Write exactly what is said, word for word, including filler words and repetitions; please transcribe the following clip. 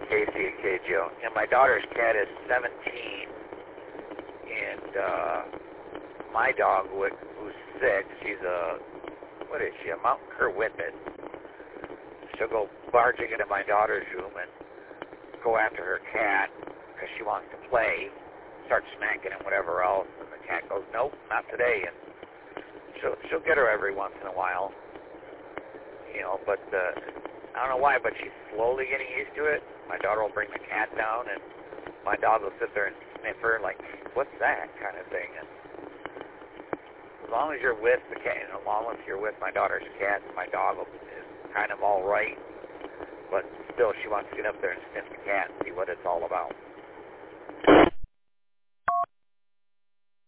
Casey and K Joe. And my daughter's cat is seventeen, and uh, my dog, who's six, she's a, what is she, a Mountain Cur Whippet. She'll go barging into my daughter's room and go after her cat because she wants to play, start smacking and whatever else, and the cat goes, nope, not today, and she'll, she'll get her every once in a while, you know, but uh, I don't know why, but she's slowly getting used to it. My daughter will bring the cat down, and my dog will sit there and sniff her like, what's that kind of thing, and as long as you're with the cat, as long as you're with my daughter's cat, my dog will, is kind of all right, but still she wants to get up there and sniff the cat and see what it's all about.